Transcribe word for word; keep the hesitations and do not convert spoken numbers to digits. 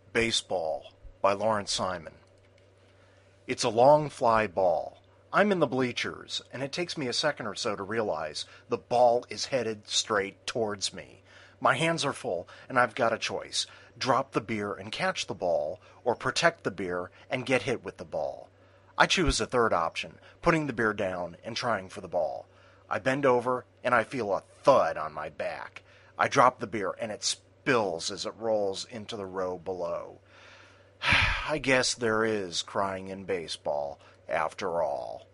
Baseball by Lawrence Simon. It's a long fly ball. I'm in the bleachers, and it takes me a second or so to realize the ball is headed straight towards me. My hands are full, and I've got a choice. Drop the beer and catch the ball, or protect the beer and get hit with the ball. I choose the third option, putting the beer down and trying for the ball. I bend over, and I feel a thud on my back. I drop the beer, and it spills as it rolls into the row below. I guess there is crying in baseball, after all.